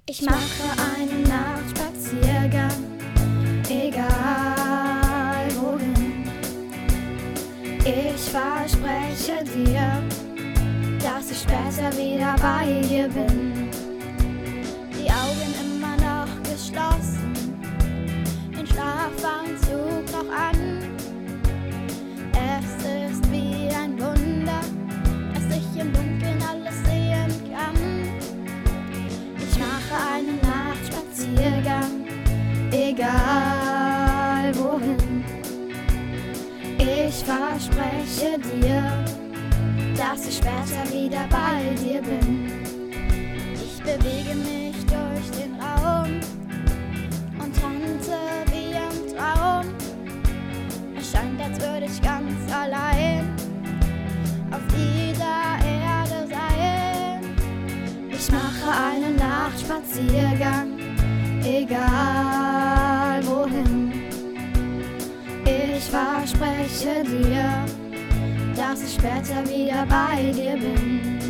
Ich mache einen Nachtspaziergang, egal wohin. Ich verspreche dir, dass ich später wieder bei dir bin. Die Augen immer noch geschlossen, den Schlafanzug noch an. Es ist wie ein Wunder, dass ich im Dunkeln alles sehen kann. Ich mache einen Nachtspaziergang, egal wohin. Ich verspreche dir, dass ich später wieder bei dir bin. Ich bewege mich durch den Raum und tanze wie im Traum. Es scheint, als würde ich ganz allein auf dieser Erde sein. Ich mache einen Nachtspaziergang, egal wohin. Ich verspreche dir, dass ich später wieder bei dir bin.